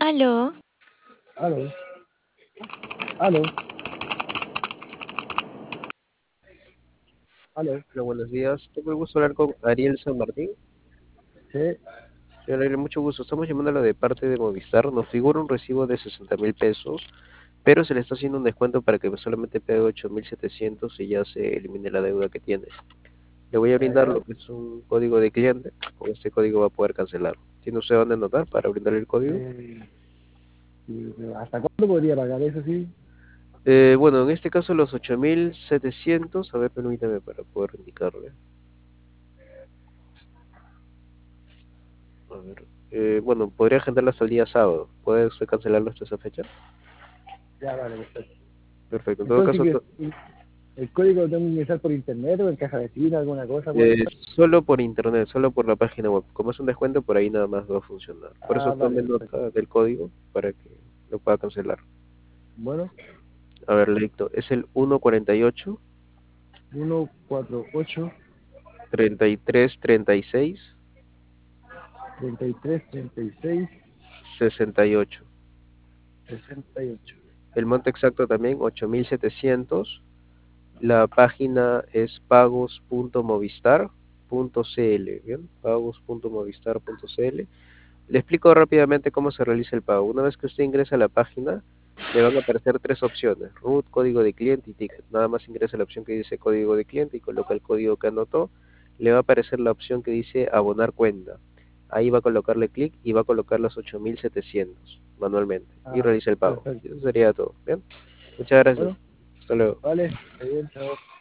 Aló, Aló, aló, aló. Hola, buenos días. Tengo el gusto de hablar con Ariel San Martín. Sí, Señor Ariel, mucho gusto. Estamos llamándolo de parte de Movistar. Nos figura un recibo de 60.000 pesos, pero se le está haciendo un descuento para que solamente pague 8.700 y ya se elimine la deuda que tiene. Le voy a ya, brindar ya. lo que es un código de cliente. Con este código va a poder cancelar. ¿Tiene usted dónde anotar para brindarle el código? Eh, ¿Hasta cuándo podría pagar eso, sí? Bueno, en este caso los 8.700. A ver, permítame para poder indicarle. A ver. Bueno, podría agendarlo hasta el día sábado. ¿Puede usted cancelarlo hasta esa fecha? Ya, vale, perfecto. Perfecto. En todo Entonces, caso, ¿el código lo tengo que ingresar por internet o en caja de vecina, alguna cosa? Pues? solo por internet, solo por la página web. Como es un descuento, por ahí nada más va a funcionar. Por eso Ah, vale, tome perfecto. nota del código para que lo pueda cancelar. Bueno, A ver, le dicto. Es el 148 148 33 36 33 36 68. 68. El monto exacto también 8.700. La página es pagos.movistar.cl. Bien, pagos.movistar.cl. Le explico rápidamente cómo se realiza el pago. Una vez que usted ingresa a la página, le van a aparecer tres opciones: root, código de cliente y ticket. Nada más ingresa la opción que dice código de cliente y coloca el código que anotó. Le va a aparecer la opción que dice abonar cuenta. Ahí va a colocarle clic y va a colocar los 8.700 manualmente y Ah, realiza el pago. Y perfecto. eso sería todo. Bien, muchas gracias. Bueno, Hasta luego. vale, está bien, chao.